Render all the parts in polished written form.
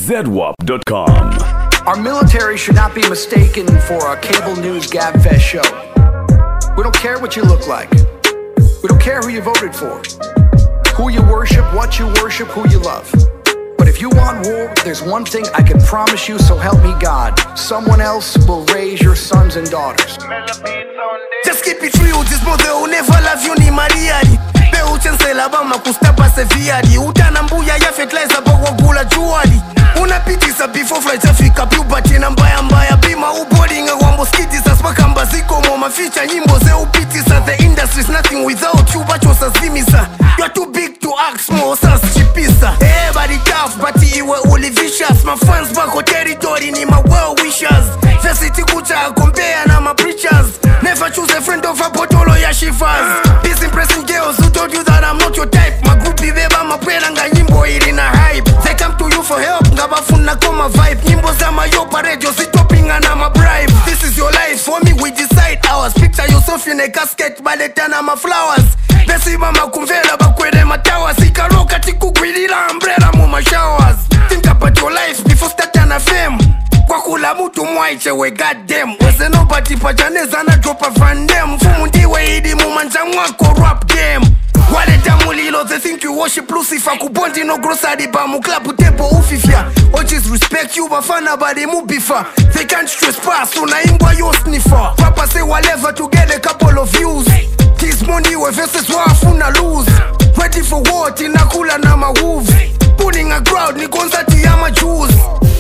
ZWAP.com. Our military should not be mistaken for a cable news gabfest show. We don't care what you look like. We don't care who you voted for, who you worship, who you love. But if you want war, there's one thing I can promise you, so help me God. Someone else will raise your sons and daughters. Just keep it real, this mother will never love you ni mariari. Peu chancela bama kustapa seviari. Utanambuya ya fekleza bawa gula juali. Unapitisa before flights afika puberty na mbaya mbaya. Bima uboarding wambo skitisa spakamba ziko moma feature nyimbo ze upitisa. The industry's nothing without you, bacho sazimisa. You're too big to ask more, sas chipisa. Everybody tough, but iwe uli vicious. My fans bako territory ni my well wishers. Versity kucha compare na my preachers. Never choose a friend of a botolo ya shifas. These impressing girls who told you that I'm not your type. My groupie beba mapwela nga nyimbo ili na hype. They come to you for help, ngabafuna koma vibe. Nyimbo za mayopa radio zitopinga na ma bribe. This is your life, for me we decide ours. Picture yourself in a casket, baletana ma flowers. Besiba makumvela bakwede matawa. Sikaroka tikugwilila umbrella mu ma showers. Think about your life before starting a fame. Kwa kula mutu mwaiche we goddamn. Wese nobody pajaneza na drop a van them. Fumu ndiwe idi mumanja mwako rap game. Wale tamulilo they think you worship Lucifer. Kubondi no grocery ba mu club tempo ufifia. OGs respect you bafana badi mubifa. They can't trespass unaimbwa yo sniffer. Papa say whatever to get a couple of views. This money we versus wafuna lose. Ready for what inakula na ma wolves. Putting a crowd ni concert ya ma Jews.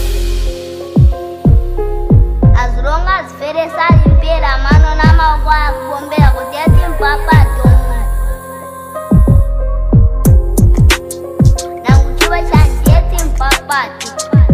As long as fere sali mpira mano na maugwa ya kugombea kutiati mpapato. Na kukiwa chantieti mpapato.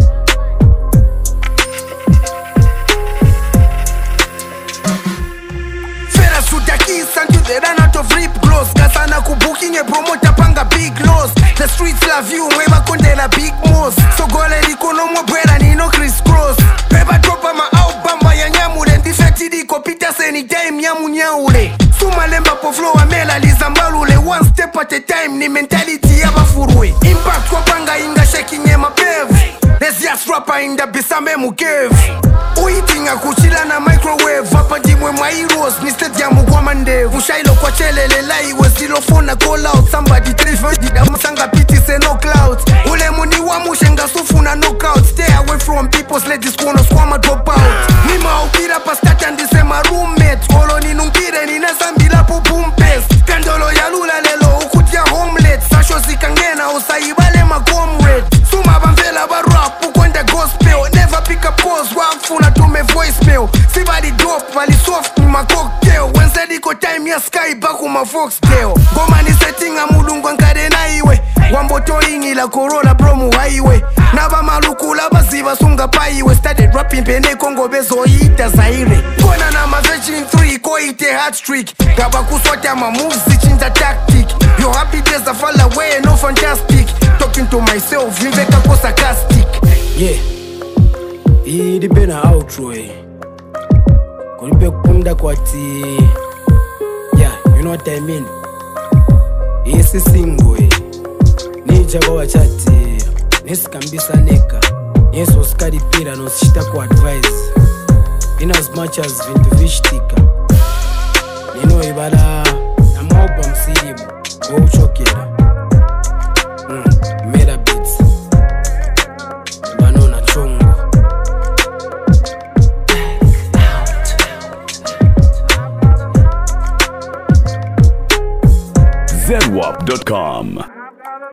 Fera suta kiss until they run out of lip gloss. Kasana kubuking a promoter panga big loss. The streets love you, mweba kondela big moss. So gole likono mwebwela nino crisscross. Beba tropa ma bamba ya nyamure. Ndifeti diko pita seni time nyamu nyaule. Suma lemba po flow amela lizambalule. One step at a time ni mentality ya bafurwe. Impact kwa panga inga shaking ya mapev. Let's just rapper in the bisame mukev. Uitinga kuchila na microwave. Hapa jimwe ma heroes ni state ya mugwa mandevu. Mushailo kwa chelele lai we xylophone call out. Somebody triffle dida musanga piti say no clouds. Ule muni wa mushenga sufu na knockout. Stay away from people's ladies kono squama drop out. Nima ukira pa start and this my roommate. Olo ni nungire ni nasambila po bumpes. Kandolo ya lula lelo ukutia homelet. Sasho zikangena usaibale ma comrade. Suma bamvela ba rap ukwenda gospel. Never pick up calls wafuna tume voicemail. Sibadi dope vali soft ni ma cocktail. Wednesday diko time ya sky baku ma foxtail. Goma ni setting amulungu nkade na iwe. Wamboto ingi la Corolla bro mu highway. Naba maluku la baziba sunga paiwe. Started rapping pene Kongo bezo ita Zaire. Kona na ma virgin 3 ko ite hat trick. Gaba kuswata ma moves zichinja tactic. Your happy days are fall away no fantastic. Talking to myself viveka ko sarcastic. Yeah. Hii dipe na outro Kunipe kumda kwa ti. Yeah, you know what I mean. Hii si single Nija kwa wachati Nisi kambisa neka Yesu usikadi pira na usishita kwa advice. In as much as vintu vishtika Nino ibala na maupa msiribu kwa uchokera Mera beats Bano na chongo ZWAP.com.